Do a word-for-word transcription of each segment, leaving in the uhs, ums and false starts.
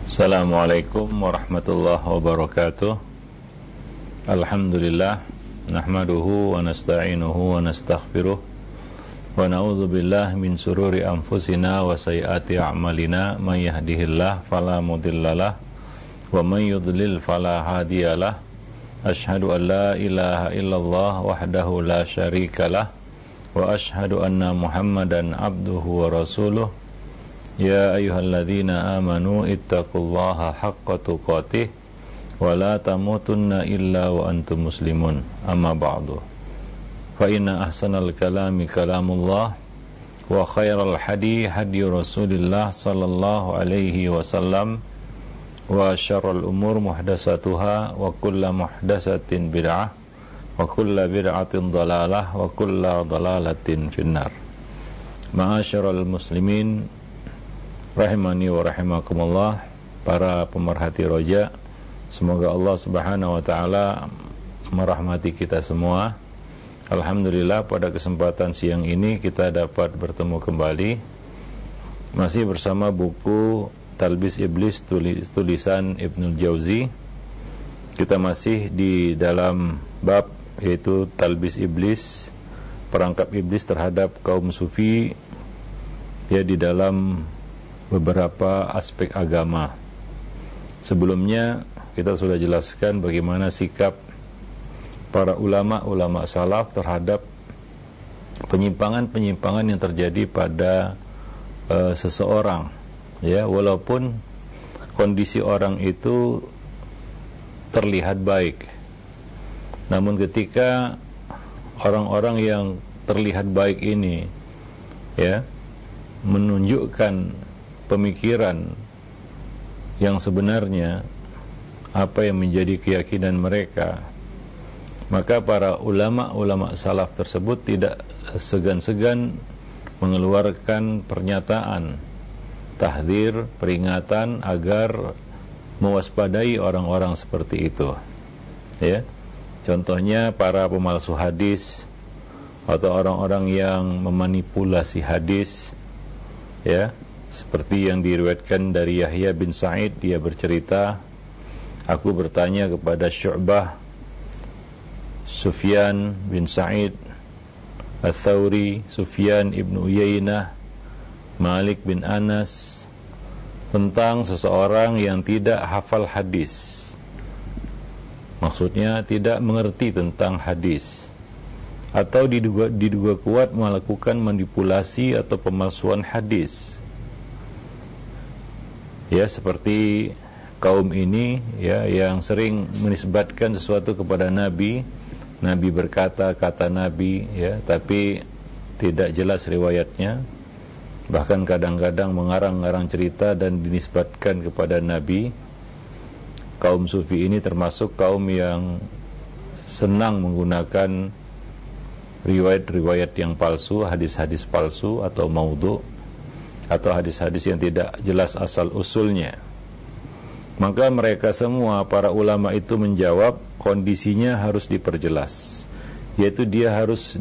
Assalamualaikum warahmatullahi wabarakatuh. Alhamdulillah, nahmaduhu wa nasta'inuhu wa nastaghfiruh wa na'udzu billahi min sururi anfusina wa sayyiati a'malina. May yahdihillahu fala mudhillalah wa may yudlil fala hadiyalah. Asyhadu an la ilaha illallah wahdahu la syarikalah wa asyhadu anna Muhammadan abduhu wa rasuluh. Ya ayyuhalladzina amanu ittaqullaha haqqa tuqatih wa la tamutunna illa wa antum muslimun. Amma ba'du. Fa inna ahsanal kalami kalamullah wa khairal hadi hadi Rasulillah sallallahu alaihi wasallam wa syarrul umur muhdatsatuha wa kullu muhdatsatin bid'ah wa kullu bid'atin dhalalah wa kullu dhalalatin finnar. Ma'asyiral muslimin rahimani wa rahimakumullah, para pemerhati roja, semoga Allah subhanahu wa ta'ala merahmati kita semua. Alhamdulillah, pada kesempatan siang ini kita dapat bertemu kembali masih bersama buku Talbis Iblis tulisan Ibnul Jauzi. Kita masih di dalam bab yaitu Talbis Iblis, perangkap iblis terhadap kaum sufi, ya, di dalam beberapa aspek agama. Sebelumnya kita sudah jelaskan bagaimana sikap para ulama-ulama salaf terhadap penyimpangan-penyimpangan yang terjadi pada uh, seseorang, ya, walaupun kondisi orang itu terlihat baik, namun ketika orang-orang yang terlihat baik ini, ya, menunjukkan pemikiran yang sebenarnya, apa yang menjadi keyakinan mereka, maka para ulama-ulama salaf tersebut tidak segan-segan mengeluarkan pernyataan tahdzir, peringatan agar mewaspadai orang-orang seperti itu, ya. Contohnya para pemalsu hadis atau orang-orang yang memanipulasi hadis, ya, seperti yang diriwayatkan dari Yahya bin Sa'id. Dia bercerita, aku bertanya kepada Syu'bah, Sufyan bin Sa'id, Ats-Tsauri, Sufyan ibn Uyainah, Malik bin Anas, tentang seseorang yang tidak hafal hadis, maksudnya tidak mengerti tentang hadis, atau diduga, diduga kuat melakukan manipulasi atau pemalsuan hadis, ya, seperti kaum ini, ya, yang sering menisbatkan sesuatu kepada Nabi. Nabi berkata, kata Nabi, ya, tapi tidak jelas riwayatnya, bahkan kadang-kadang mengarang-arang cerita dan dinisbatkan kepada Nabi. Kaum sufi ini termasuk kaum yang senang menggunakan riwayat-riwayat yang palsu, hadis-hadis palsu atau maudhu, atau hadis-hadis yang tidak jelas asal usulnya. Maka mereka semua, para ulama itu menjawab, kondisinya harus diperjelas, yaitu dia harus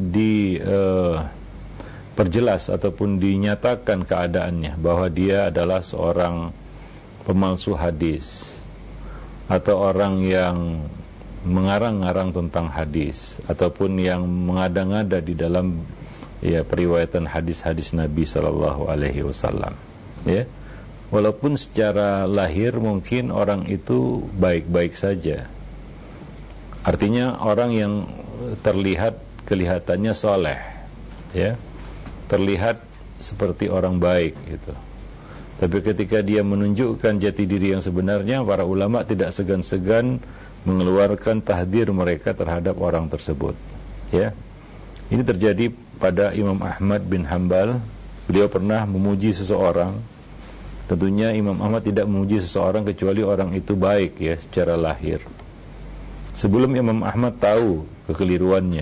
diperjelas uh, ataupun dinyatakan keadaannya bahwa dia adalah seorang pemalsu hadis atau orang yang mengarang-arang tentang hadis ataupun yang mengada-ngada di dalam, ya, periwayatan hadis-hadis Nabi sallallahu alaihi wasallam, ya. Walaupun secara lahir mungkin orang itu baik-baik saja, artinya orang yang terlihat kelihatannya soleh, ya, terlihat seperti orang baik gitu. Tapi ketika dia menunjukkan jati diri yang sebenarnya, para ulama tidak segan-segan mengeluarkan tahdzir mereka terhadap orang tersebut, ya. Ini terjadi pada Imam Ahmad bin Hanbal. Beliau pernah memuji seseorang. Tentunya Imam Ahmad tidak memuji seseorang kecuali orang itu baik, ya, secara lahir. Sebelum Imam Ahmad tahu kekeliruannya,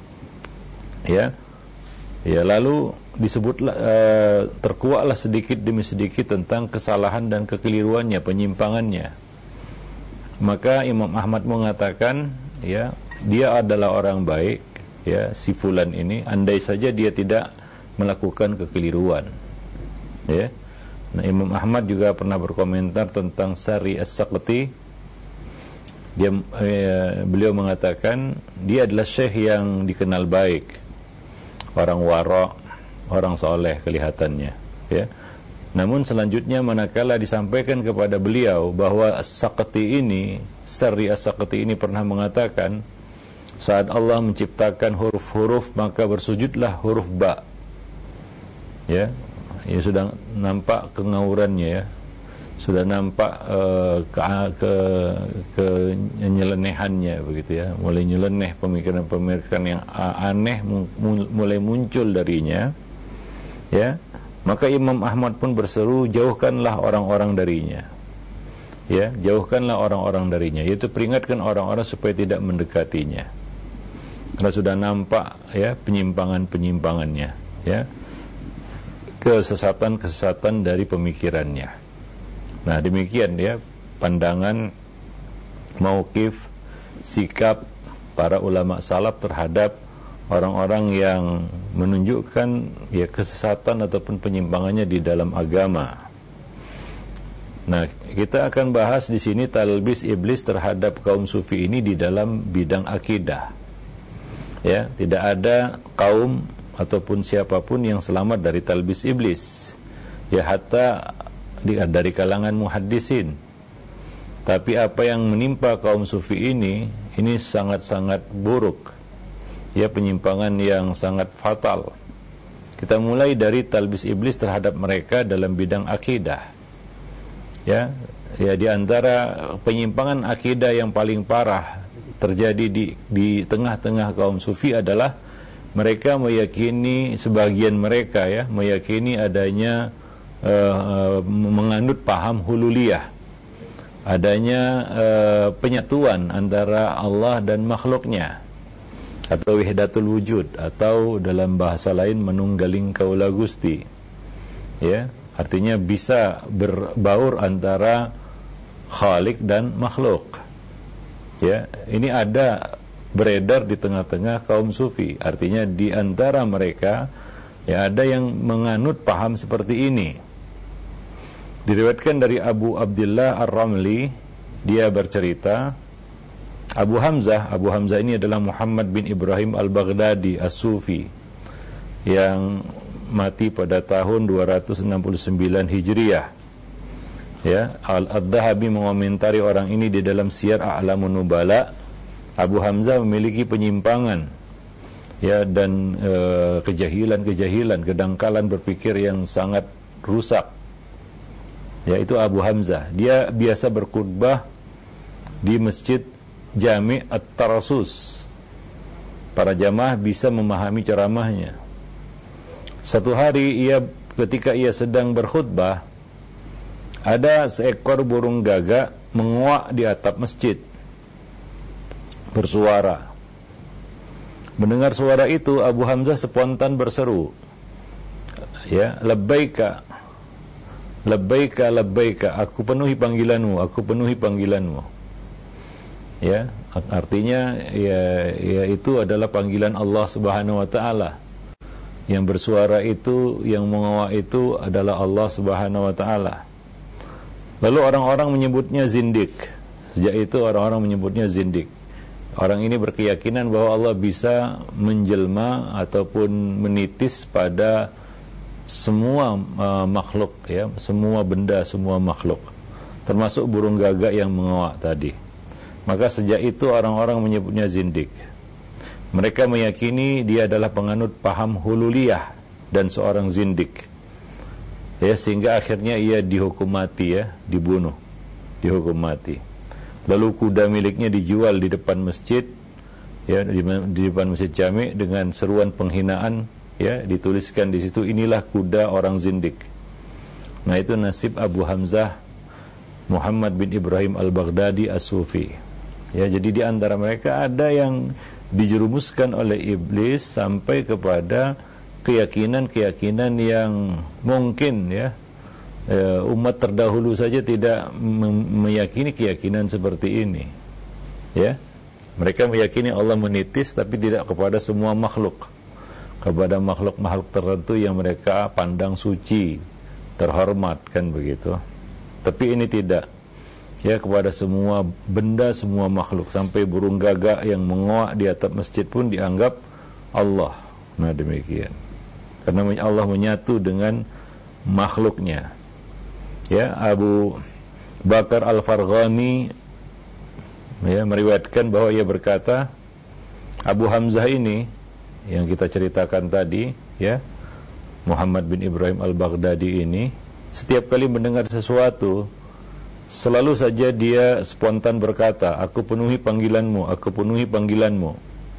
ya, ya, lalu disebutlah, uh, terkuaklah sedikit demi sedikit tentang kesalahan dan kekeliruannya, penyimpangannya. Maka Imam Ahmad mengatakan, ya, dia adalah orang baik, ya, si fulan ini, andai saja dia tidak melakukan kekeliruan, ya. Nah, Imam Ahmad juga pernah berkomentar tentang Sari As-Saqati. Dia eh, beliau mengatakan dia adalah syekh yang dikenal baik, orang wara', orang soleh kelihatannya, ya. Namun selanjutnya manakala disampaikan kepada beliau bahwa As-Saqati ini, Sari As-Saqati ini pernah mengatakan, saat Allah menciptakan huruf-huruf maka bersujudlah huruf ba. Ya, ya sudah nampak kengawurannya, ya. Sudah nampak uh, ke, ke ke nyelenehannya begitu, ya. Mulai nyeleneh, pemikiran-pemikiran yang aneh mulai muncul darinya. Ya. Maka Imam Ahmad pun berseru, jauhkanlah orang-orang darinya. Ya, jauhkanlah orang-orang darinya. Yaitu peringatkan orang-orang supaya tidak mendekatinya. Karena sudah nampak, ya, penyimpangan-penyimpangannya, ya, kesesatan-kesesatan dari pemikirannya. Nah, demikian, ya, pandangan, mauqif, sikap para ulama salaf terhadap orang-orang yang menunjukkan, ya, kesesatan ataupun penyimpangannya di dalam agama. Nah, kita akan bahas di sini talbis iblis terhadap kaum sufi ini di dalam bidang akidah. Ya, tidak ada kaum ataupun siapapun yang selamat dari talbis iblis. Ya, hatta dari kalangan muhaddisin. Tapi apa yang menimpa kaum sufi ini, ini sangat-sangat buruk. Ya, penyimpangan yang sangat fatal. Kita mulai dari talbis iblis terhadap mereka dalam bidang akidah. Ya, ya, di antara penyimpangan akidah yang paling parah terjadi di di tengah-tengah kaum sufi adalah mereka meyakini, sebagian mereka, ya, meyakini adanya uh, menganut paham hululiyah, adanya uh, penyatuan antara Allah dan makhluknya, atau wahdatul wujud, atau dalam bahasa lain menunggaling kaula Gusti, ya, artinya bisa berbaur antara khalik dan makhluk. Ya, ini ada beredar di tengah-tengah kaum sufi. Artinya di antara mereka, ya, ada yang menganut paham seperti ini. Diriwayatkan dari Abu Abdullah Ar-Ramli, dia bercerita, Abu Hamzah, Abu Hamzah ini adalah Muhammad bin Ibrahim Al-Baghdadi As-Sufi yang mati pada tahun dua ratus enam puluh sembilan Hijriah. Ya, Al-Dhahabi mengomentari orang ini di dalam Siyar A'lamun Nubala. Abu Hamzah memiliki penyimpangan, ya, dan e, kejahilan-kejahilan, kedangkalan berpikir yang sangat rusak. Yaitu Abu Hamzah. Dia biasa berkhutbah di Masjid Jami' At-Tarasus. Para jamaah bisa memahami ceramahnya. Satu hari ia ketika ia sedang berkhutbah, ada seekor burung gagak menguak di atap masjid, bersuara. Mendengar suara itu, Abu Hamzah spontan berseru, ya, labbaika, labbaika, labbaika, aku penuhi panggilanmu, aku penuhi panggilanmu. Ya, artinya, ya, ya, itu adalah panggilan Allah Subhanahu Wa Taala. Yang bersuara itu, yang menguak itu adalah Allah Subhanahu Wa Taala. Lalu orang-orang menyebutnya zindik. Sejak itu orang-orang menyebutnya zindik. Orang ini berkeyakinan bahwa Allah bisa menjelma ataupun menitis pada semua uh, makhluk, ya, semua benda, semua makhluk, termasuk burung gagak yang menguak tadi. Maka sejak itu orang-orang menyebutnya zindik. Mereka meyakini dia adalah penganut paham hululiyah dan seorang zindik. Ya, sehingga akhirnya ia dihukum mati, ya, dibunuh, dihukum mati. Lalu kuda miliknya dijual di depan masjid, ya, di, di depan Masjid Jami' dengan seruan penghinaan, ya, dituliskan di situ, inilah kuda orang zindik. Nah, itu nasib Abu Hamzah Muhammad bin Ibrahim Al-Baghdadi As-Sufi. Ya, jadi di antara mereka ada yang dijerumuskan oleh iblis sampai kepada keyakinan-keyakinan yang mungkin, ya, umat terdahulu saja tidak meyakini keyakinan seperti ini. Ya, mereka meyakini Allah menitis, tapi tidak kepada semua makhluk, kepada makhluk-makhluk tertentu yang mereka pandang suci, terhormat, kan begitu. Tapi ini tidak, ya, kepada semua benda, semua makhluk, sampai burung gagak yang mengoak di atap masjid pun dianggap Allah. Nah, demikian. Karena Allah menyatu dengan makhluknya. Ya, Abu Bakar Al-Farghani, ya, meriwayatkan bahwa ia berkata, Abu Hamzah ini yang kita ceritakan tadi, ya, Muhammad bin Ibrahim Al-Baghdadi ini, setiap kali mendengar sesuatu, selalu saja dia spontan berkata, aku penuhi panggilanmu, aku penuhi panggilanmu.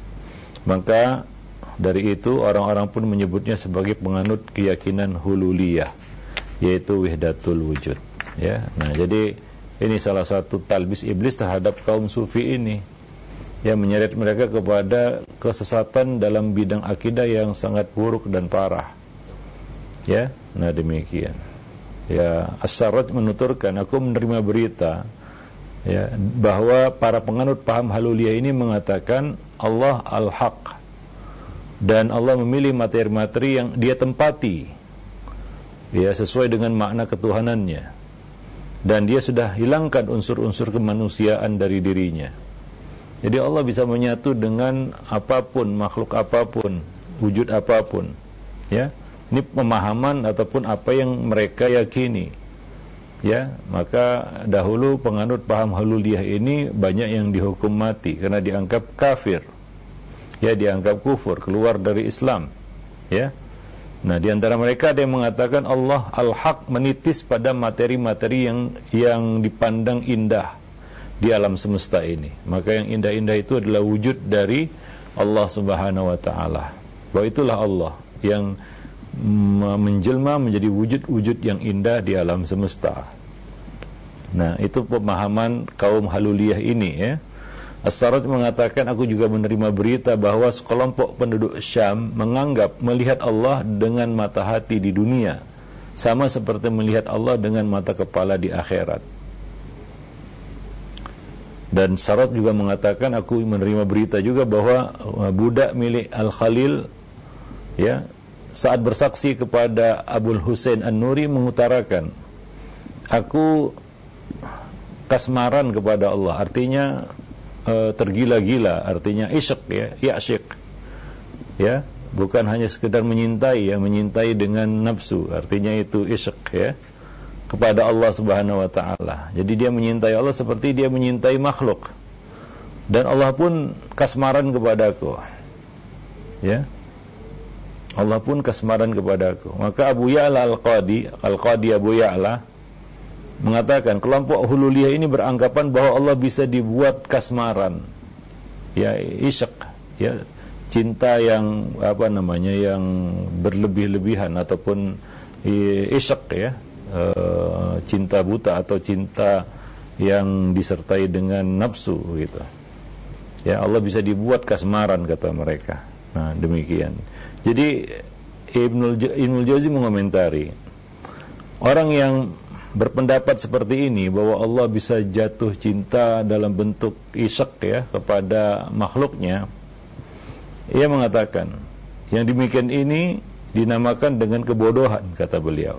Maka dari itu orang-orang pun menyebutnya sebagai penganut keyakinan hululiyah, yaitu wahdatul wujud. Ya, nah jadi ini salah satu talbis iblis terhadap kaum sufi ini, yang menyeret mereka kepada kesesatan dalam bidang akidah yang sangat buruk dan parah. Ya, nah demikian. Ya, As-Sarraj menuturkan, aku menerima berita, ya, bahwa para penganut paham haluliyah ini mengatakan Allah al-haq, dan Allah memilih materi-materi yang dia tempati, ya, sesuai dengan makna ketuhanannya, dan dia sudah hilangkan unsur-unsur kemanusiaan dari dirinya. Jadi Allah bisa menyatu dengan apapun, makhluk apapun, wujud apapun. Ya, ini pemahaman ataupun apa yang mereka yakini. Ya, maka dahulu penganut paham hululiyah ini banyak yang dihukum mati karena dianggap kafir. Ya, dianggap kufur, keluar dari Islam. Ya. Nah, di antara mereka ada yang mengatakan Allah al-haq menitis pada materi-materi yang yang dipandang indah di alam semesta ini. Maka yang indah-indah itu adalah wujud dari Allah Subhanahu wa taala. Bahwa itulah Allah yang menjelma menjadi wujud-wujud yang indah di alam semesta. Nah, itu pemahaman kaum haluliyah ini, ya. As-Sarraj mengatakan, aku juga menerima berita bahwa sekelompok penduduk Syam menganggap melihat Allah dengan mata hati di dunia sama seperti melihat Allah dengan mata kepala di akhirat. Dan Sarraj juga mengatakan, aku menerima berita juga bahwa budak milik Al-Khalil, ya, saat bersaksi kepada Abul Husain An-Nuri mengutarakan, aku kasmaran kepada Allah, artinya e, tergila-gila, artinya isyq, ya, ya'syiq, ya, bukan hanya sekedar menyintai, ya, menyintai dengan nafsu, artinya itu isyq, ya, kepada Allah Subhanahu wa taala. Jadi dia menyintai Allah seperti dia menyintai makhluk. Dan Allah pun kasmaran kepadaku. Ya. Allah pun kasmaran kepadaku. Maka Abu Ya'la Al-Qadi, Al-Qadi Abu Ya'la mengatakan, kelompok hululiyah ini beranggapan bahwa Allah bisa dibuat kasmaran. Ya, isyq, ya, cinta yang apa namanya, yang berlebih-lebihan ataupun isyq, ya, Uh, cinta buta atau cinta yang disertai dengan nafsu, gitu. Ya, Allah bisa dibuat kasmaran, kata mereka. Nah, demikian. Jadi Ibnul Ibnul Jauzi mengomentari, orang yang berpendapat seperti ini bahwa Allah bisa jatuh cinta dalam bentuk isyq, ya, kepada makhluknya, ia mengatakan yang demikian ini dinamakan dengan kebodohan, kata beliau.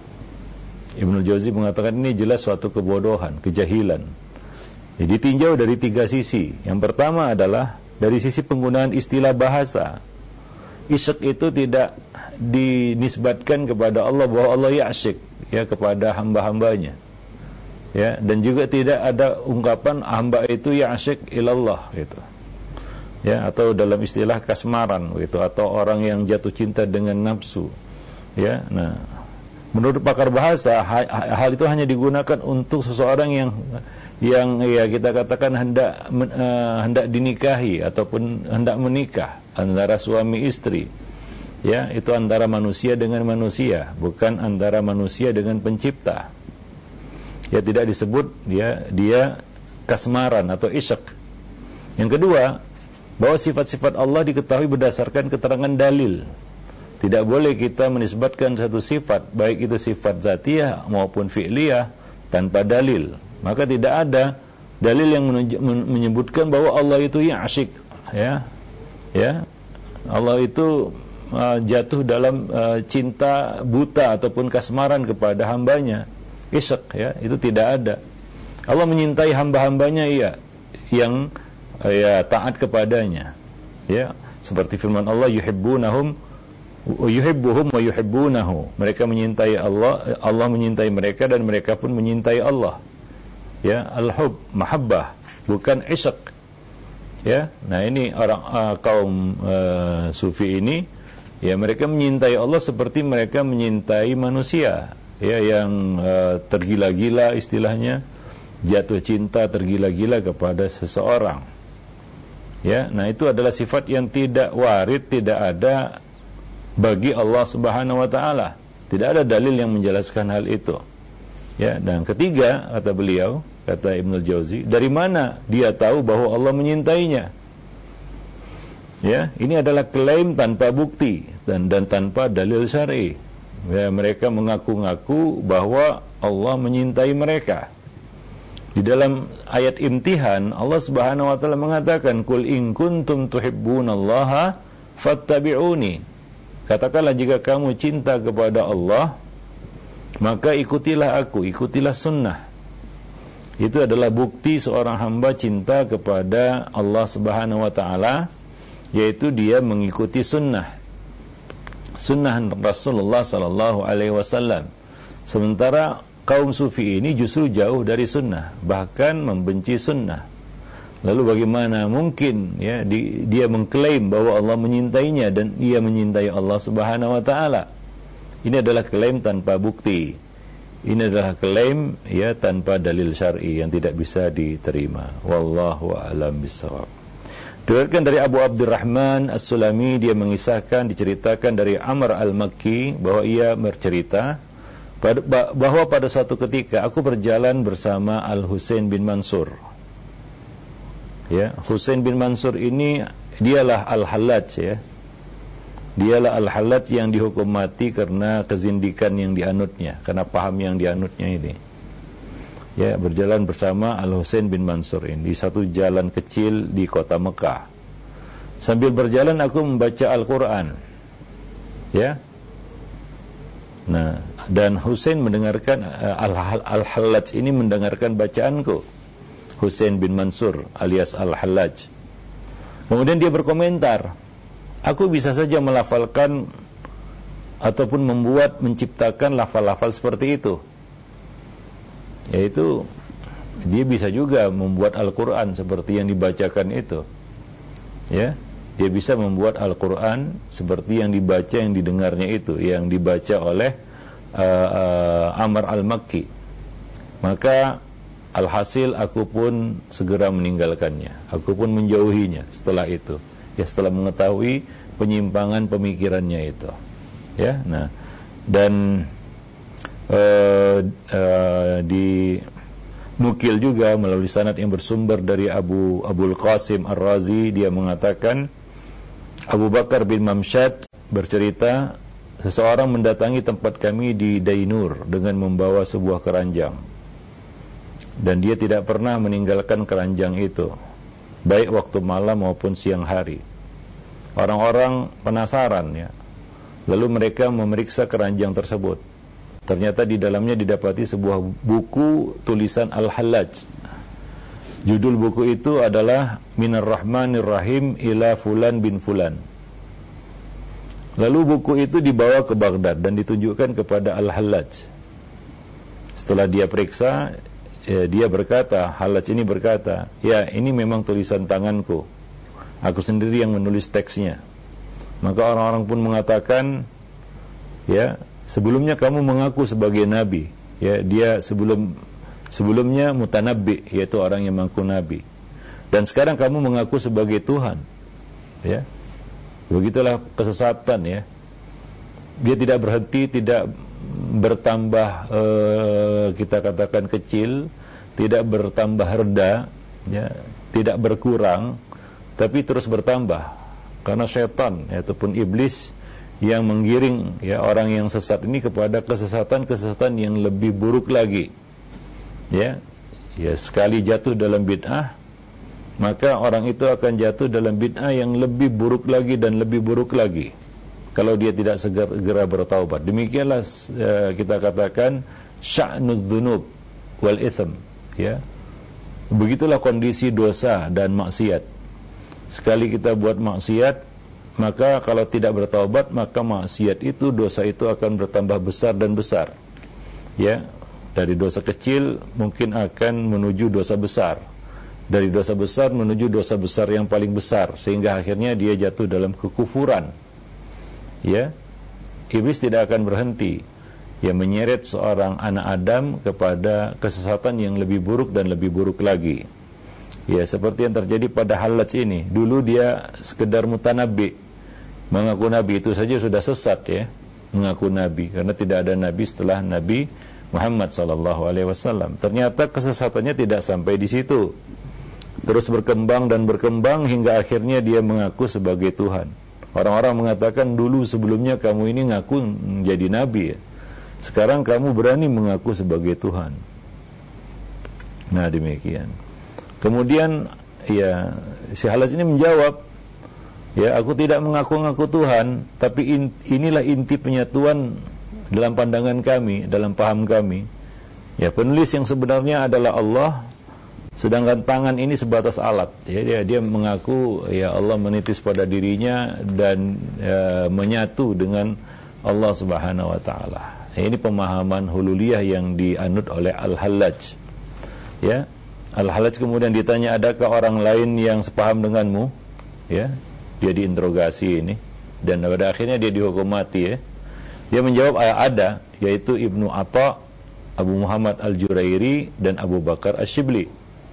Ibnul Jauzi mengatakan ini jelas suatu kebodohan, kejahilan. Jadi tinjau dari tiga sisi. Yang pertama adalah dari sisi penggunaan istilah bahasa. Isyq itu tidak dinisbatkan kepada Allah bahwa Allah ya'syiq, ya, kepada hamba-hambanya. Ya, dan juga tidak ada ungkapan hamba itu ya'syiq ilallah, gitu. Ya, atau dalam istilah kasmaran, gitu, atau orang yang jatuh cinta dengan nafsu. Ya, nah, menurut pakar bahasa, hal itu hanya digunakan untuk seseorang yang yang ya kita katakan hendak uh, hendak dinikahi ataupun hendak menikah antara suami istri. Ya, itu antara manusia dengan manusia, bukan antara manusia dengan pencipta. Ya, tidak disebut ya dia kasmaran atau isyq. Yang kedua, bahwa sifat-sifat Allah diketahui berdasarkan keterangan dalil. Tidak boleh kita menisbatkan satu sifat, baik itu sifat zatiyah maupun fi'liyah, tanpa dalil. Maka tidak ada dalil yang menyebutkan bahwa Allah itu ya'syiq, ya. Ya. Allah itu uh, jatuh dalam uh, cinta buta ataupun kasmaran kepada hambanya, isyq, ya, itu tidak ada. Allah menyintai hamba-hambanya, iya, yang uh, ya taat kepadanya, ya, seperti firman Allah, yuhibbunahum yuhibbuhum wa yuhibbunahu. Mereka menyintai Allah, Allah menyintai mereka, dan mereka pun menyintai Allah. Ya, al-hub, mahabbah, bukan isyq. Ya, nah ini orang uh, kaum uh, sufi ini, ya, mereka menyintai Allah seperti mereka menyintai manusia, ya, yang uh, tergila-gila, istilahnya jatuh cinta tergila-gila kepada seseorang. Ya, nah itu adalah sifat yang tidak warid, tidak ada bagi Allah Subhanahu wa taala. Tidak ada dalil yang menjelaskan hal itu. Ya, dan ketiga, kata beliau, kata Ibnul Jauzi, dari mana dia tahu bahwa Allah menyintainya? Ya, ini adalah klaim tanpa bukti dan dan tanpa dalil syar'i. Ya, mereka mengaku-ngaku bahwa Allah menyintai mereka. Di dalam ayat Imtihan, Allah Subhanahu wa taala mengatakan, "Qul in kuntum tuhibbunallaha fattabi'uni." Katakanlah, jika kamu cinta kepada Allah, maka ikutilah aku, ikutilah sunnah. Itu adalah bukti seorang hamba cinta kepada Allah Subhanahu wa taala, yaitu dia mengikuti sunnah. Sunnah Rasulullah sallallahu alaihi wasallam. Sementara kaum sufi ini justru jauh dari sunnah, bahkan membenci sunnah. Lalu bagaimana mungkin, ya, di, dia mengklaim bahwa Allah menyintainya dan ia menyintai Allah Subhanahu wa taala? Ini adalah klaim tanpa bukti. Ini adalah klaim, ya, tanpa dalil syar'i yang tidak bisa diterima. Wallahu a'lam bishawab. Diriwayatkan dari Abu Abdurrahman As-Sulami, dia mengisahkan, diceritakan dari Amr Al-Makki bahwa ia bercerita bahwa pada suatu ketika aku berjalan bersama Al-Husain bin Mansur. Ya, Husain bin Mansur ini dialah Al-Hallaj, ya. Dialah Al-Hallaj yang dihukum mati karena kezindikan yang dianutnya, karena paham yang dianutnya ini. Ya, berjalan bersama Al-Husain bin Mansur ini di satu jalan kecil di kota Mekah. Sambil berjalan aku membaca Al-Qur'an. Ya. Nah, dan Husain mendengarkan, Al-Hallaj ini mendengarkan bacaanku. Husain bin Mansur alias Al-Hallaj. Kemudian dia berkomentar, aku bisa saja melafalkan ataupun membuat, menciptakan lafal-lafal seperti itu. Yaitu dia bisa juga membuat Al-Quran seperti yang dibacakan itu. Ya, dia bisa membuat Al-Quran seperti yang dibaca, yang didengarnya itu, yang dibaca oleh uh, uh, Amr Al-Makki. Maka alhasil aku pun segera meninggalkannya, aku pun menjauhinya setelah itu, ya, setelah mengetahui penyimpangan pemikirannya itu, ya. Nah, dan uh, uh, di nukil juga melalui sanad yang bersumber dari Abu Abul Qasim Ar-Razi, dia mengatakan Abu Bakar bin Mamsyad bercerita, seseorang mendatangi tempat kami di Dainur dengan membawa sebuah keranjang. Dan dia tidak pernah meninggalkan keranjang itu, baik waktu malam maupun siang hari. Orang-orang penasaran, ya. Lalu mereka memeriksa keranjang tersebut. Ternyata di dalamnya didapati sebuah buku tulisan Al-Hallaj. Judul buku itu adalah Minar Rahmanir Rahim ila Fulan bin Fulan. Lalu buku itu dibawa ke Baghdad dan ditunjukkan kepada Al-Hallaj. Setelah dia periksa, ya, dia berkata, Hallaj ini berkata, ya, ini memang tulisan tanganku, aku sendiri yang menulis teksnya. Maka orang-orang pun mengatakan, ya, sebelumnya kamu mengaku sebagai nabi, ya, dia sebelum sebelumnya mutanabbi, yaitu orang yang mengaku nabi, dan sekarang kamu mengaku sebagai Tuhan, ya. Begitulah kesesatan, ya. Dia tidak berhenti, tidak bertambah, eh, kita katakan kecil, tidak bertambah reda, ya, tidak berkurang, tapi terus bertambah, karena setan, ya, ataupun iblis yang menggiring, ya, orang yang sesat ini kepada kesesatan-kesesatan yang lebih buruk lagi, ya. Ya, sekali jatuh dalam bid'ah, maka orang itu akan jatuh dalam bid'ah yang lebih buruk lagi dan lebih buruk lagi. kalau dia tidak segera bertaubat. Demikianlah uh, kita katakan sya'nud dzunub wal itsm, ya. Begitulah kondisi dosa dan maksiat. Sekali kita buat maksiat, maka kalau tidak bertaubat, maka maksiat itu, dosa itu akan bertambah besar dan besar. Ya, dari dosa kecil mungkin akan menuju dosa besar. Dari dosa besar menuju dosa besar yang paling besar, sehingga akhirnya dia jatuh dalam kekufuran. Ya, iblis tidak akan berhenti, ya, menyeret seorang anak Adam kepada kesesatan yang lebih buruk dan lebih buruk lagi. Ya, seperti yang terjadi pada Hallaj ini. Dulu dia sekedar mutanabbi, mengaku nabi, itu saja sudah sesat, ya, mengaku nabi, karena tidak ada nabi setelah Nabi Muhammad sallallahu alaihi wasallam. Ternyata kesesatannya tidak sampai di situ. Terus berkembang dan berkembang hingga akhirnya dia mengaku sebagai Tuhan. Orang-orang mengatakan, dulu sebelumnya kamu ini ngaku menjadi nabi, ya. Sekarang kamu berani mengaku sebagai Tuhan. Nah, demikian. Kemudian, ya, si Hallaj ini menjawab, ya, aku tidak mengaku-ngaku Tuhan, tapi in, inilah inti penyatuan dalam pandangan kami, dalam paham kami. Ya, penulis yang sebenarnya adalah Allah, sedangkan tangan ini sebatas alat. Ya, dia, dia mengaku, ya, Allah menitis pada dirinya dan ya, menyatu dengan Allah Subhanahu wa taala. Ini pemahaman hululiyah yang dianut oleh Al-Hallaj. Ya, Al-Hallaj kemudian ditanya, adakah orang lain yang sepaham denganmu? Ya, dia diinterogasi ini, dan pada akhirnya dia dihukum mati. Ya, dia menjawab, ada, yaitu Ibnu Atha, Abu Muhammad Al-Jurairi, dan Abu Bakar Asy-Syibli.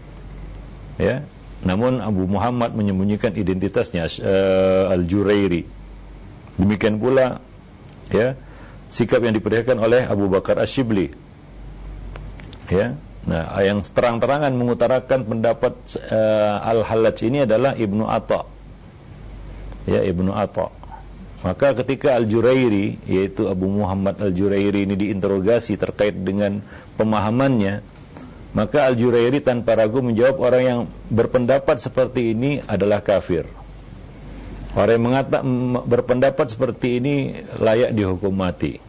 Ya, namun Abu Muhammad menyembunyikan identitasnya, uh, Al-Jurairi. Demikian pula, ya, sikap yang diperlihatkan oleh Abu Bakar Asy-Syibli. Ya, nah, yang terang-terangan mengutarakan pendapat uh, Al-Hallaj ini adalah Ibnu Atha. Ya, Ibnu Atha. Maka ketika Al-Jurairi, yaitu Abu Muhammad Al-Jurairi ini diinterogasi terkait dengan pemahamannya, maka Al-Jurairi tanpa ragu menjawab, orang yang berpendapat seperti ini adalah kafir. Orang yang mengatakan berpendapat seperti ini layak dihukum mati.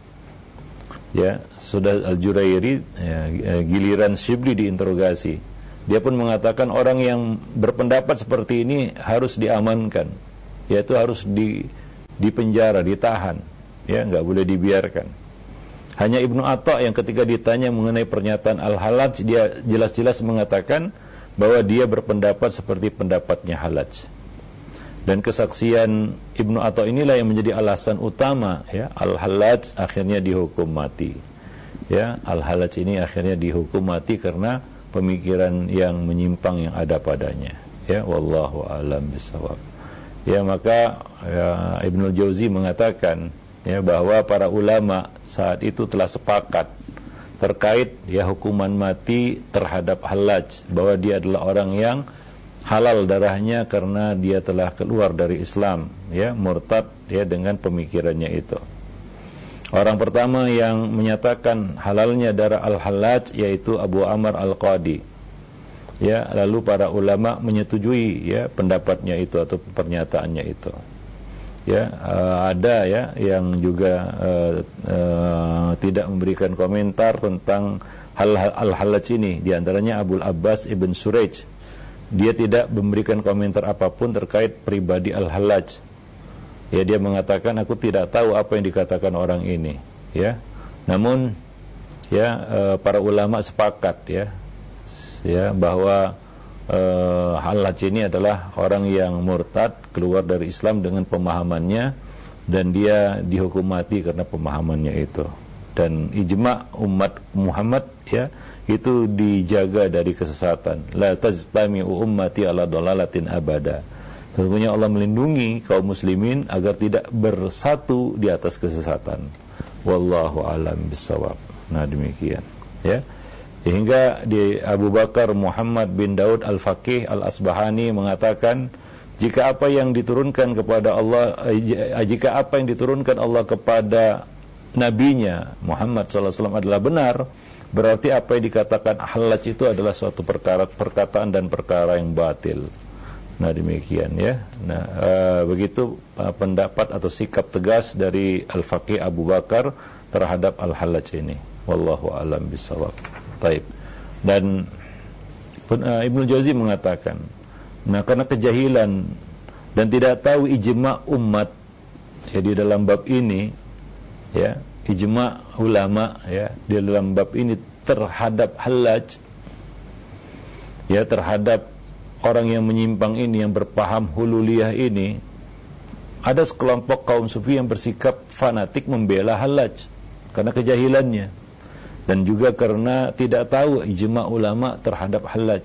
Ya, sudah Al-Jurairi, ya, giliran Syibli diinterogasi. Dia pun mengatakan orang yang berpendapat seperti ini harus diamankan, yaitu harus di dipenjara, ditahan, ya, nggak boleh dibiarkan. Hanya Ibnu Atha yang ketika ditanya mengenai pernyataan Al-Hallaj, dia jelas-jelas mengatakan bahwa dia berpendapat seperti pendapatnya Hallaj. Dan kesaksian Ibnu Atha inilah yang menjadi alasan utama, ya, Al-Hallaj akhirnya dihukum mati. Ya, Al-Hallaj ini akhirnya dihukum mati karena pemikiran yang menyimpang yang ada padanya. Ya, wallahu a'lam bishawab. Ya, maka ya, Ibnul Jauzi mengatakan, ya, bahwa para ulama saat itu telah sepakat terkait, ya, hukuman mati terhadap Hallaj, bahwa dia adalah orang yang halal darahnya karena dia telah keluar dari Islam, ya, murtad, ya, dengan pemikirannya itu. Orang pertama yang menyatakan halalnya darah Al-Hallaj yaitu Abu Amr Al-Qadi. Ya, lalu para ulama menyetujui, ya, pendapatnya itu atau pernyataannya itu. Ya, uh, ada, ya, yang juga uh, uh, tidak memberikan komentar tentang hal Al-Hallaj ini. Di antaranya Abul Abbas Ibn Suraj. Dia tidak memberikan komentar apapun terkait pribadi Al-Hallaj. Ya, dia mengatakan, aku tidak tahu apa yang dikatakan orang ini. Ya, namun, ya, uh, para ulama sepakat, ya, ya, bahwa uh, Hallaj ini adalah orang yang murtad, keluar dari Islam dengan pemahamannya, dan dia dihukum mati karena pemahamannya itu. Dan ijma' umat Muhammad, ya, itu dijaga dari kesesatan. La tajtami'u ummati ala dhalalatin abada. Sesungguhnya Allah melindungi kaum muslimin agar tidak bersatu di atas kesesatan. Wallahu a'lam bishawab. Nah, demikian, ya. Sehingga di Abu Bakar Muhammad bin Daud Al-Faqih Al-Asbahani mengatakan, jika apa yang diturunkan kepada Allah, jika apa yang diturunkan Allah kepada nabinya Muhammad sallallahu alaihi wasallam adalah benar, berarti apa yang dikatakan Hallaj itu adalah suatu perkara, perkataan dan perkara yang batil. Nah demikian ya. Nah uh, begitu uh, pendapat atau sikap tegas dari Al-Faqih Abu Bakar terhadap Al-Hallaj ini. Wallahu a'lam bishawab. Baik. Dan uh, Ibnu Jauzi mengatakan, nah karena kejahilan dan tidak tahu ijma' umat ya di dalam bab ini, ya ijma' ulama ya di dalam bab ini terhadap Hallaj, ya terhadap orang yang menyimpang ini, yang berpaham hululiyah ini, ada sekelompok kaum sufi yang bersikap fanatik membela Hallaj karena kejahilannya dan juga karena tidak tahu ijma' ulama terhadap Hallaj.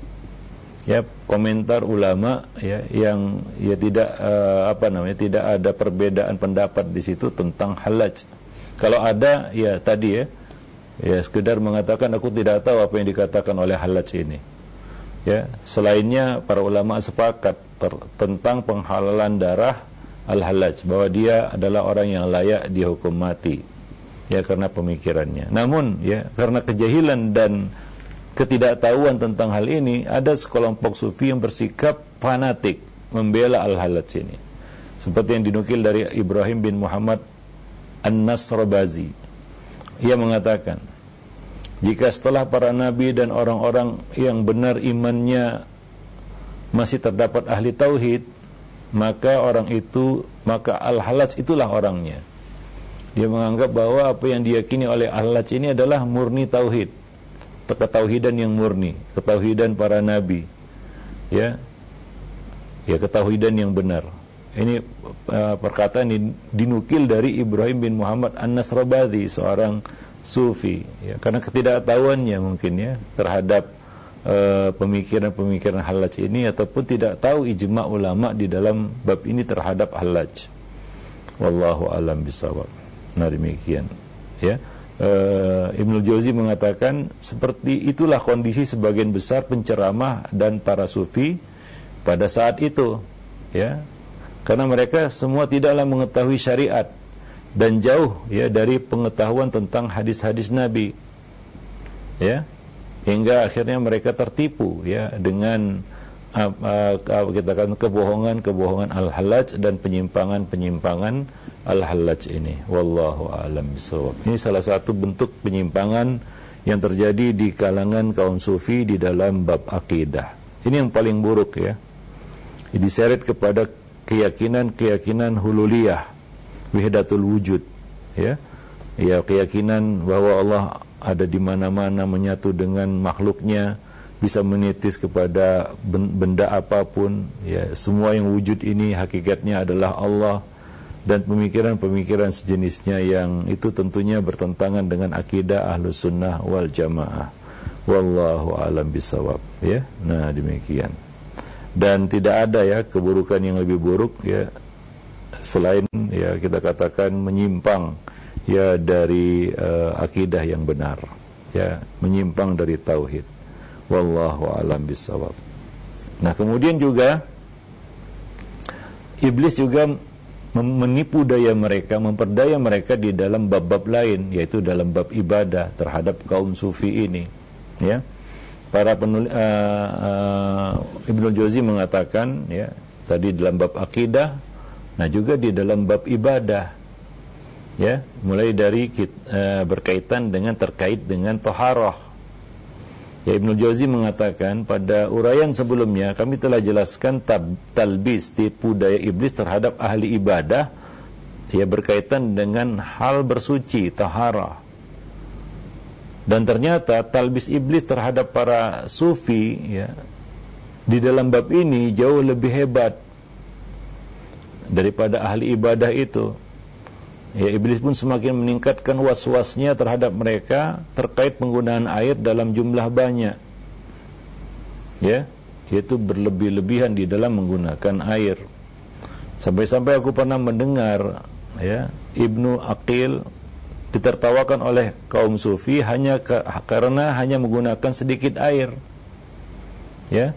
Ya, komentar ulama ya yang ya tidak uh, apa namanya tidak ada perbedaan pendapat di situ tentang Hallaj. Kalau ada ya tadi ya ya sekedar mengatakan aku tidak tahu apa yang dikatakan oleh Hallaj ini. Ya, selainnya para ulama sepakat ter- tentang penghalalan darah Al-Hallaj, bahwa dia adalah orang yang layak dihukum mati ya karena pemikirannya. Namun ya karena kejahilan dan ketidaktahuan tentang hal ini, ada sekelompok sufi yang bersikap fanatik membela Al-Hallaj ini. Seperti yang dinukil dari Ibrahim bin Muhammad An-Nasrabazi. Ia mengatakan, jika setelah para nabi dan orang-orang yang benar imannya masih terdapat ahli tauhid, maka orang itu, maka Al-Hallaj itulah orangnya. Dia menganggap bahwa apa yang diyakini oleh Al-Hallaj ini adalah murni tauhid, ketauhidan yang murni, ketauhidan para nabi, ya, ya ketauhidan yang benar. Ini uh, perkataan ini dinukil dari Ibrahim bin Muhammad An-Nasrabazi, seorang sufi, ya, karena ketidaktahuannya mungkin ya terhadap uh, pemikiran-pemikiran Hallaj ini, ataupun tidak tahu ijma' ulama di dalam bab ini terhadap Hallaj. Wallahu a'lam bishawab. Nah demikian ya. Uh, Ibnu Jauzi mengatakan seperti itulah kondisi sebagian besar penceramah dan para sufi pada saat itu, ya, karena mereka semua tidaklah mengetahui syariat dan jauh ya dari pengetahuan tentang hadis-hadis Nabi, ya, hingga akhirnya mereka tertipu ya dengan uh, uh, kita katakan kebohongan-kebohongan Al-Hallaj dan penyimpangan-penyimpangan Al-Hallaj ini. Wallahu a'lam bishawab. Ini salah satu bentuk penyimpangan yang terjadi di kalangan kaum sufi di dalam bab akidah. Ini yang paling buruk ya. Diseret kepada keyakinan-keyakinan hululiyah, wahdatul wujud, ya, ya keyakinan bahwa Allah ada di mana-mana, menyatu dengan makhluknya, bisa menitis kepada benda apapun, ya, semua yang wujud ini hakikatnya adalah Allah, dan pemikiran-pemikiran sejenisnya yang itu tentunya bertentangan dengan akidah Ahlus Sunnah wal Jamaah. Wallahu a'lam bishawab, ya. Nah demikian. Dan tidak ada ya keburukan yang lebih buruk ya selain ya kita katakan menyimpang ya dari uh, akidah yang benar, ya, menyimpang dari tauhid. Wallahu a'lam bishawab. Nah, kemudian juga iblis juga menipu daya mereka, memperdaya mereka di dalam bab-bab lain, yaitu dalam bab ibadah terhadap kaum sufi ini, ya. Para penulis uh, uh, Ibnu Jauzi mengatakan ya tadi dalam bab akidah, nah juga di dalam bab ibadah, ya, mulai dari uh, berkaitan dengan terkait dengan taharah. Ya, Ibnu Jauzi mengatakan pada uraian sebelumnya kami telah jelaskan tab, talbis, tipu daya iblis terhadap ahli ibadah ya berkaitan dengan hal bersuci, taharah. Dan ternyata talbis iblis terhadap para sufi ya di dalam bab ini jauh lebih hebat daripada ahli ibadah itu. Ya, iblis pun semakin meningkatkan was-wasnya terhadap mereka terkait penggunaan air dalam jumlah banyak, ya, yaitu berlebih-lebihan di dalam menggunakan air. Sampai-sampai aku pernah mendengar ya Ibnu Aqil ditertawakan oleh kaum sufi hanya ke, karena hanya menggunakan sedikit air, ya.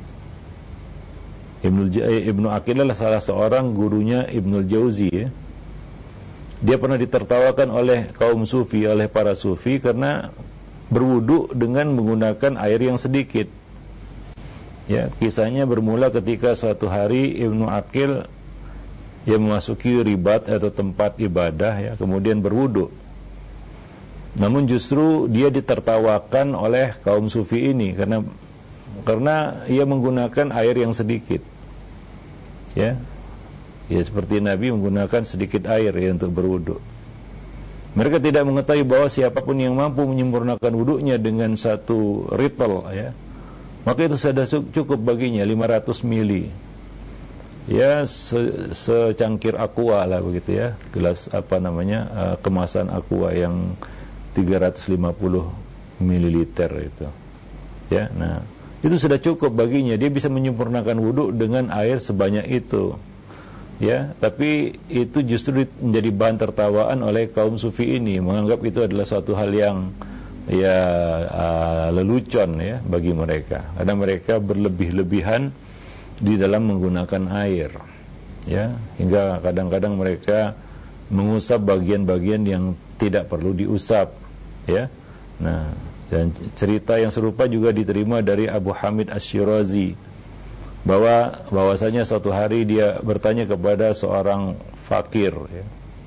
Ibnu Ibnu Aqil adalah salah seorang gurunya Ibnul Jauzi, ya. Dia pernah ditertawakan oleh kaum sufi, oleh para sufi karena berwudu dengan menggunakan air yang sedikit, Ya, kisahnya bermula ketika suatu hari Ibnu Aqil yang memasuki ribat atau tempat ibadah, ya, kemudian berwudu. Namun justru dia ditertawakan oleh kaum sufi ini karena karena ia menggunakan air yang sedikit. Ya. Ya seperti Nabi menggunakan sedikit air ya untuk berwudu. Mereka tidak mengetahui bahwa siapapun yang mampu menyempurnakan wudunya dengan satu ritl, ya, maka itu sudah cukup baginya lima ratus mili. Ya, se secangkir aqua lah begitu ya, gelas apa namanya, uh, kemasan aqua yang tiga ratus lima puluh mililiter itu. Ya, nah, itu sudah cukup baginya, dia bisa menyempurnakan wudu dengan air sebanyak itu. Ya, tapi itu justru menjadi bahan tertawaan oleh kaum sufi ini, menganggap itu adalah suatu hal yang ya uh, lelucon ya bagi mereka, karena mereka berlebih-lebihan di dalam menggunakan air, ya, hingga kadang-kadang mereka mengusap bagian-bagian yang tidak perlu diusap, ya. Nah, dan cerita yang serupa juga diterima dari Abu Hamid Asy-Syirazi, bahwa bahwasanya suatu hari dia bertanya kepada seorang fakir, ya,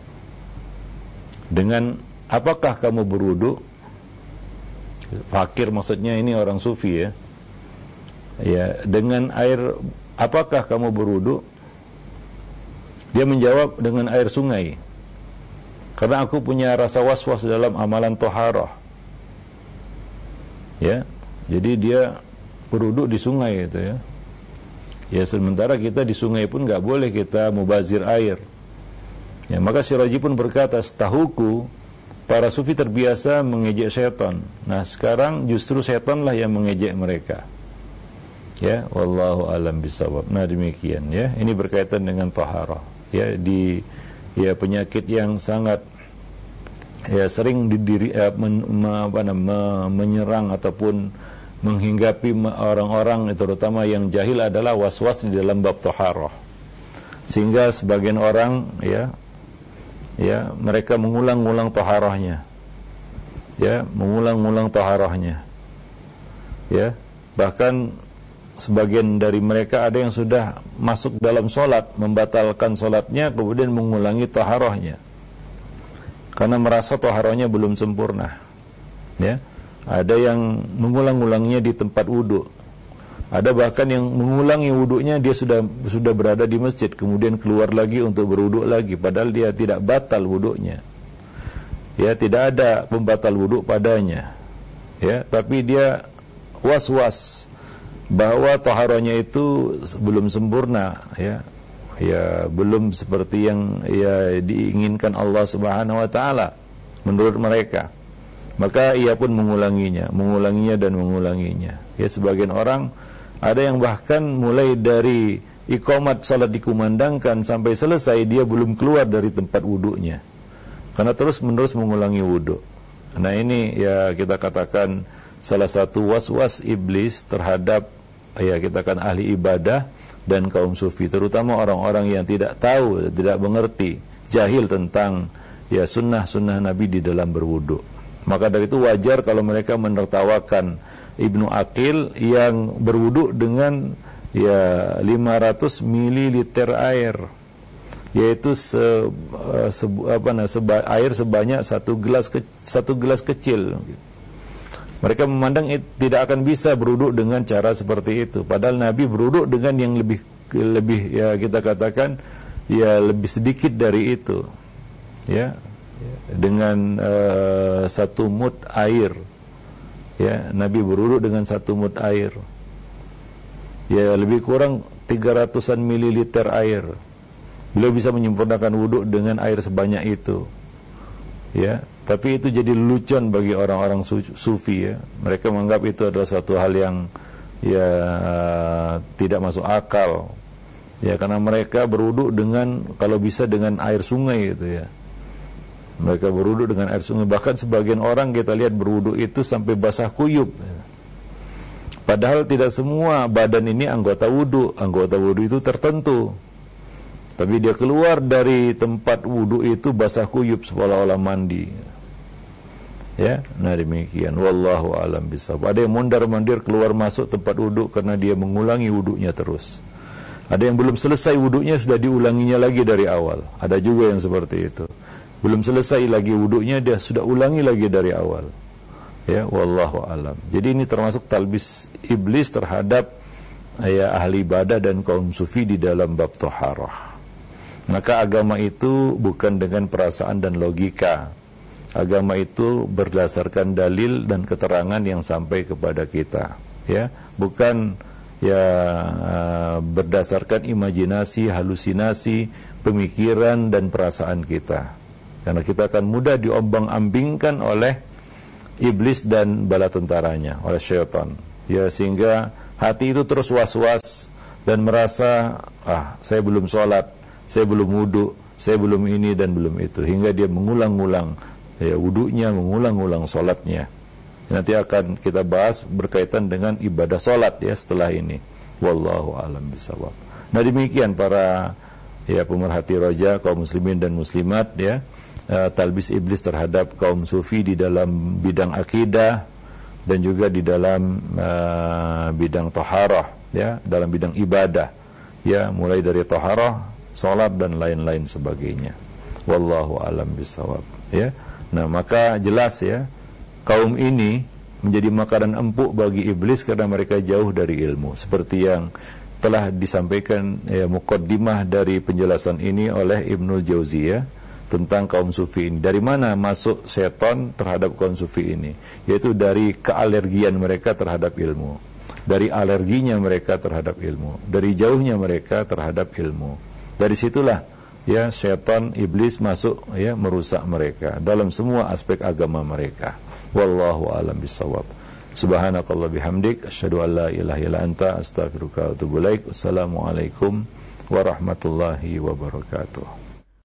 dengan apakah kamu berwudu? Fakir maksudnya ini orang sufi, ya. Ya, dengan air apakah kamu berwudu? Dia menjawab dengan air sungai. Karena aku punya rasa was-was dalam amalan toharah. Ya. Jadi dia berwudu di sungai itu, ya. Ya, sementara kita di sungai pun nggak boleh kita mubazir air. Ya, maka Syirazi pun berkata, setahuku para sufi terbiasa mengejek setan. Nah, sekarang justru setanlah yang mengejek mereka. Ya, wallahu alam bisawab. Nah, demikian ya. Ini berkaitan dengan taharah. Ya, di ya penyakit yang sangat ya sering didiri eh, men, me, apa, me, menyerang ataupun menghinggapi orang-orang, terutama yang jahil, adalah was-was di dalam bab taharah. Sehingga sebagian orang ya ya mereka mengulang-ulang taharahnya, ya mengulang-ulang taharahnya, ya bahkan sebagian dari mereka ada yang sudah masuk dalam solat, membatalkan solatnya, kemudian mengulangi taharahnya karena merasa taharahnya belum sempurna. Ya, ada yang mengulang-ulangnya di tempat wudu, ada bahkan yang mengulangi wudunya, dia sudah sudah berada di masjid, kemudian keluar lagi untuk berwudu lagi, padahal dia tidak batal wudunya. Ya, tidak ada pembatal wudu padanya. Ya, tapi dia was-was bahwa taharahnya itu belum sempurna, ya. Ya, belum seperti yang ya diinginkan Allah Subhanahu wa taala menurut mereka. Maka ia pun mengulanginya, mengulanginya dan mengulanginya. Ya, sebagian orang ada yang bahkan mulai dari iqamat salat dikumandangkan sampai selesai dia belum keluar dari tempat wudunya, karena terus-menerus mengulangi wudu. Nah, ini ya kita katakan salah satu was-was iblis terhadap ya kita kan ahli ibadah dan kaum sufi, terutama orang-orang yang tidak tahu, tidak mengerti, jahil tentang ya sunnah-sunnah Nabi di dalam berwudu. Maka dari itu wajar kalau mereka menertawakan Ibnu Aqil yang berwudu dengan ya lima ratus mililiter air, yaitu se, se, apa, nah, seba, air sebanyak satu gelas ke, satu gelas kecil. Mereka memandang it, tidak akan bisa berwudu dengan cara seperti itu, padahal Nabi berwudu dengan yang lebih lebih ya kita katakan ya lebih sedikit dari itu, ya, dengan uh, satu mud air. Ya, Nabi berwudu dengan satu mud air. Ya, lebih kurang tiga ratusan mililiter air. Beliau bisa menyempurnakan wudu dengan air sebanyak itu. Ya, tapi itu jadi lelucon bagi orang-orang sufi, ya. Mereka menganggap itu adalah suatu hal yang ya tidak masuk akal. Ya, karena mereka berwudu dengan kalau bisa dengan air sungai gitu, ya. Mereka berwudu dengan air sungai. Bahkan sebagian orang kita lihat berwudu itu sampai basah kuyup. Padahal tidak semua badan ini anggota wudu. Anggota wudu itu tertentu. Tapi dia keluar dari tempat wudu itu basah kuyup seolah-olah mandi. Ya, nah demikian. Wallahu a'lam bishawab. Ada yang mondar-mandir keluar masuk tempat wuduk karena dia mengulangi wuduknya terus. Ada yang belum selesai wuduknya sudah diulanginya lagi dari awal. Ada juga yang seperti itu. Belum selesai lagi wuduknya dia sudah ulangi lagi dari awal. Ya, wallahu a'lam. Jadi ini termasuk talbis iblis terhadap ya ahli ibadah dan kaum sufi di dalam bab thaharah. Maka agama itu bukan dengan perasaan dan logika. Agama itu berdasarkan dalil dan keterangan yang sampai kepada kita, ya, bukan ya berdasarkan imajinasi, halusinasi, pemikiran dan perasaan kita. Karena kita akan mudah diombang-ambingkan oleh iblis dan bala tentaranya, oleh syaitan. Ya, sehingga hati itu terus was-was dan merasa, ah, saya belum sholat, saya belum wudu, saya belum ini dan belum itu, hingga dia mengulang-ulang ya wudunya, mengulang-ulang sholatnya. Nanti akan kita bahas berkaitan dengan ibadah sholat ya setelah ini. Wallahu a'lam bishawab. Nah demikian para ya pemerhati roja kaum muslimin dan muslimat ya, uh, talbis iblis terhadap kaum sufi di dalam bidang akidah dan juga di dalam uh, bidang taharah ya, dalam bidang ibadah ya, mulai dari taharah, sholat dan lain-lain sebagainya. Wallahu a'lam bishawab ya. Nah, maka jelas ya, kaum ini menjadi makanan empuk bagi iblis karena mereka jauh dari ilmu. Seperti yang telah disampaikan ya, muqaddimah dari penjelasan ini oleh Ibnul Jauziyah tentang kaum sufi ini. Dari mana masuk setan terhadap kaum sufi ini? Yaitu dari kealergian mereka terhadap ilmu. Dari alerginya mereka terhadap ilmu. Dari jauhnya mereka terhadap ilmu. Dari situlah ya syaitan iblis masuk ya merusak mereka dalam semua aspek agama mereka. Wallahu a'lam bishawab. Subhanakallah bihamdik asyhadu an la ilaha illa anta astaghfiruka wa atubu ilaik. Wassalamualaikum warahmatullahi wabarakatuh.